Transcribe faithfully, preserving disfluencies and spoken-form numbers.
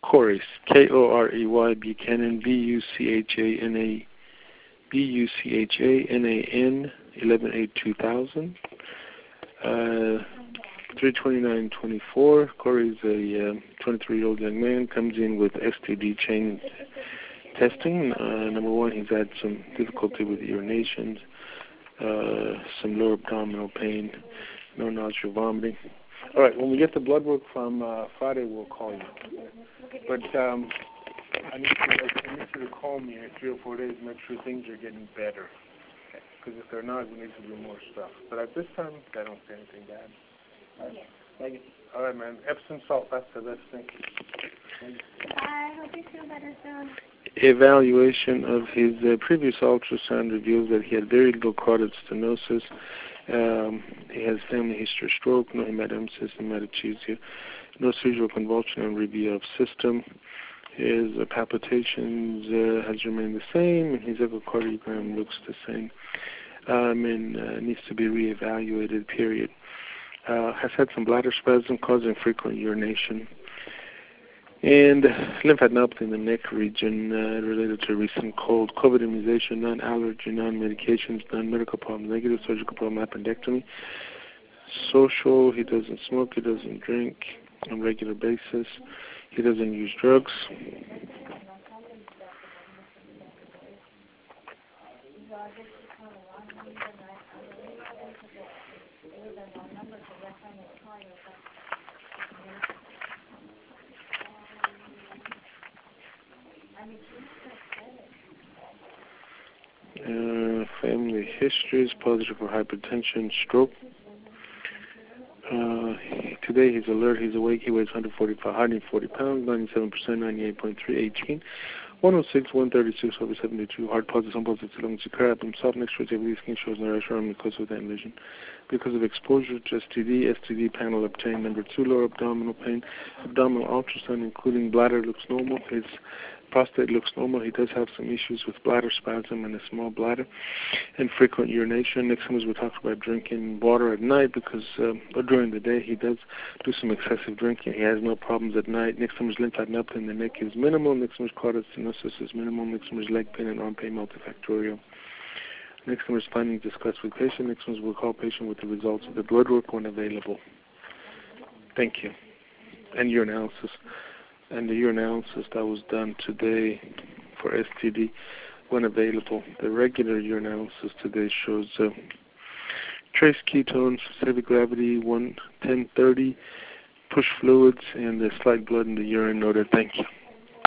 Corey, K O R E Y, Buchanan, B U C H A N A, B U C H A N A N, eleven eight two thousand. Uh, three twenty-nine twenty-four. Corey is a twenty-three-year-old young man, comes in with S T D chain testing. Uh, number one, he's had some difficulty with urination, uh, some lower abdominal pain, no nausea, vomiting. All right, when we get the blood work from uh, Friday, we'll call you. But um, I, need to, I need you to call me in three or four days and make sure things are getting better. Because if they're not, we need to do more stuff. But at this time, I don't see anything bad. All right, thank you. All right, man. Epsom salt, that's the best thing. I hope you feel better soon. Evaluation of his uh, previous ultrasound reveals that he had very low carotid stenosis. Um, he has family history of stroke, no hematemesis and metachesia, no seizure convulsion and review of system. His uh, palpitations uh, has remained the same, and his echocardiogram looks the same, um, and uh, needs to be reevaluated, period. Uh, has had some bladder spasm causing frequent urination, and lymphadenopathy in the neck region uh, related to a recent cold, COVID immunization, non-allergy, non-medications, non-medical problem, negative surgical problem, appendectomy. Social, he doesn't smoke, he doesn't drink on a regular basis, he doesn't use drugs. Uh, family history is positive for hypertension, stroke. Uh, today he's alert, he's awake, he weighs one forty-five, one forty pounds, ninety-seven percent, ninety-eight point three, eighteen, one oh six, one thirty-six, over seventy-two, heart pulses, some pulses, lungs, cardiac, himself, next to his skin shows no right arm, because of that vision. Because of exposure to S T D, S T D panel obtained. Number two, lower abdominal pain, abdominal ultrasound, including bladder, looks normal. His prostate looks normal. He does have some issues with bladder spasm and a small bladder and frequent urination. Next time we talked about drinking water at night because um, or during the day he does do some excessive drinking. He has no problems at night. Next time lymphadenopathy in the neck is minimal. Next time carotid stenosis is minimal. Next time leg pain and arm pain multifactorial. Next time findings discussed with patient. Next time we'll call patient with the results of the blood work when available. Thank you. And urinalysis. And the urinalysis that was done today for S T D when available. The regular urinalysis today shows uh, trace ketones, specific gravity one ten thirty, push fluids, and the slight blood in the urine noted. Thank you.